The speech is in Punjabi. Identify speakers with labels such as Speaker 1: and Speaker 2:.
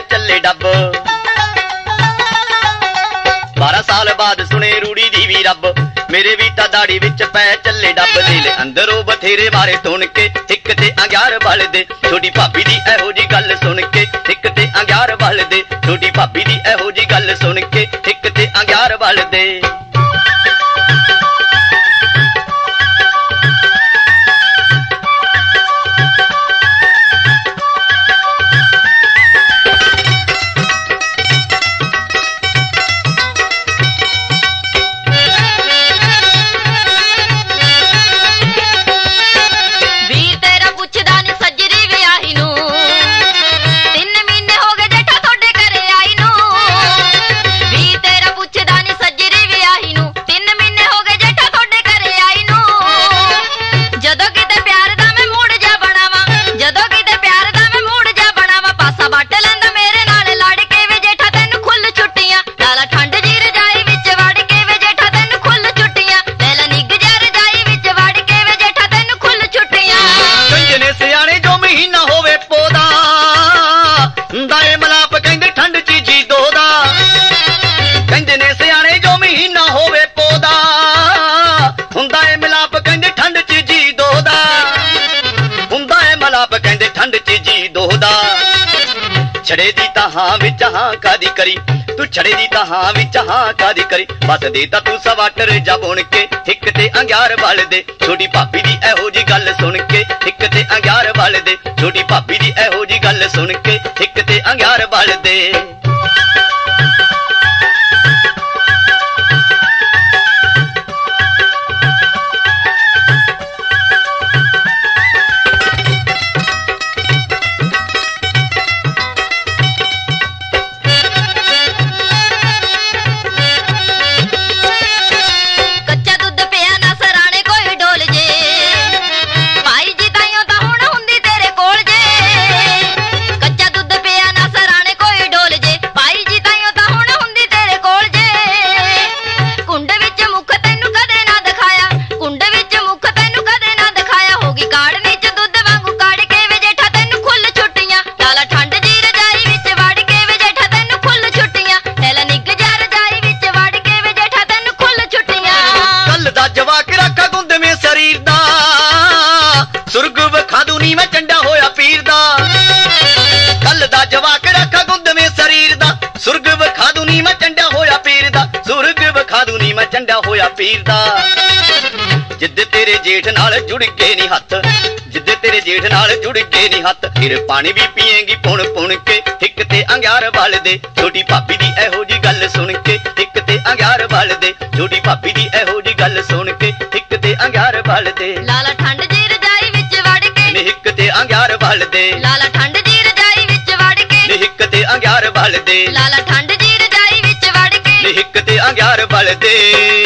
Speaker 1: ਚੱਲੇ ਡੱਬ। 12 ਸਾਲ ਬਾਅਦ ਸੁਣੇ ਰੂੜੀ ਦੀ ਵੀ ਰੱਬ, ਮੇਰੇ ਵੀ ਤਾਂ ਦਾੜੀ ਵਿੱਚ ਪੈ ਚੱਲੇ ਡੱਬ। ਦਿਲ ਅੰਦਰੋਂ ਬਥੇਰੇ ਮਾਰੇ ਤੁਣ ਕੇ, ਇੱਕ ਤੇ ਅੰਗਿਆਰ ਬਲਦੇ ਛੋਟੀ ਭਾਬੀ ਦੀ ਇਹੋ ਜੀ ਗੱਲ ਸੁਣ ਕੇ, ਇੱਕ ਤੇ ਅੰਗਿਆਰ ਬਲਦੇ ਛੋਟੀ ਭਾਬੀ ਦੀ ਇਹੋ ਜੀ ਗੱਲ ਸੁਣ ਕੇ, ਇੱਕ ਤੇ ਅੰਗਿਆਰ ਬਲਦੇ। ਛੜੇ ਦੀ ਤਾਂ ਹਾਂ ਵਿੱਚ ਹਾਂ ਕਾਦੀ ਕਰੀ, ਤੂੰ ਛੜੇ ਦੀ ਤਾਂ ਹਾਂ ਵਿੱਚ ਹਾਂ ਕਾਦੀ ਕਰੀ। ਬਸ ਦੇ ਤਾਂ ਤੂੰ ਸਵਾਟਰ ਜਾ ਬੁਣ ਕੇ, ਇੱਕ ਤੇ ਅੰਗਿਆਰ ਬਲਦੇ ਛੋਟੀ ਭਾਬੀ ਦੀ ਇਹੋ ਜੀ ਗੱਲ ਸੁਣ ਕੇ, ਇੱਕ ਤੇ ਅੰਗਿਆਰ ਬਲਦੇ ਛੋਟੀ ਭਾਬੀ ਦੀ ਇਹੋ ਜੀ ਗੱਲ ਸੁਣ ਕੇ, ਇੱਕ ਤੇ ਅੰਗਿਆਰ ਬਲਦੇ। ਸੁਰਗ ਵਿਖਾਦੂ ਨੀ ਮੈਂ ਚੰਡਾ ਹੋਇਆ ਪੀਰ ਦਾ, ਕੱਲ ਦਾ ਜਵਾਕ ਰੱਖਾ ਗੁੰਦਵੇਂ ਸਰੀਰ ਦਾ। ਸੁਰਗ ਵਿਖਾਦੂ ਨੀ ਮੈਂ ਚੰਡਾ ਹੋਇਆ ਪੀਰ ਦਾ, ਸੁਰਗ ਵਿਖਾਦੂ ਨੀ ਮੈਂ ਚੰਡਾ ਹੋਇਆ ਪੀਰ ਦਾ। ਜਿੱਦ ਤੇਰੇ ਜੇਠ ਨਾਲ ਜੁੜ ਗਏ ਨੀ ਹੱਥ, ਜਿੱਦ ਤੇਰੇ ਜੇਠ ਨਾਲ ਜੁੜ ਗਏ ਨੀ ਹੱਥ, ਫਿਰ ਪਾਣੀ ਵੀ ਪੀਏਂਗੀ ਪੁਣ ਪੁਣ ਕੇ, ਇੱਕ ਤੇ ਅੰਗਿਆਰ ਬਲਦੇ ਛੋਟੀ ਭਾਬੀ ਦੀ ਇਹੋ ਜੀ ਗੱਲ ਸੁਣ ਕੇ, ਇੱਕ ਤੇ ਅੰਗਿਆਰ ਬਲਦੇ ਛੋਟੀ ਭਾਬੀ ਦੀ ਇਹੋ ਜੀ ਗੱਲ ਸੁਣ ਕੇ, ਇੱਕ ਤੇ ਅੰਗਿਆਰ ਬਲਦੇ।
Speaker 2: ਲਾਲਾ ਠੰਡ ਜੀ ਰਜਾਈ ਵਿੱਚ ਵੜ ਕੇ,
Speaker 1: ਨਿੱਕ ਤੇ ਅੰਗਿਆਰ ਬਲਦੇ।
Speaker 2: ਲਾਲਾ ਠੰਡ ਜੀ ਰਜਾਈ ਵਿੱਚ ਵੜ ਕੇ,
Speaker 1: ਨਿੱਕ ਤੇ ਅੰਗਿਆਰ ਬਲਦੇ।
Speaker 2: ਲਾਲਾ ਠੰਡ ਜੀ ਰਜਾਈ ਵਿੱਚ ਵੜ ਕੇ,
Speaker 1: ਨਿੱਕ ਤੇ ਅੰਗਿਆਰ ਬਲਦੇ।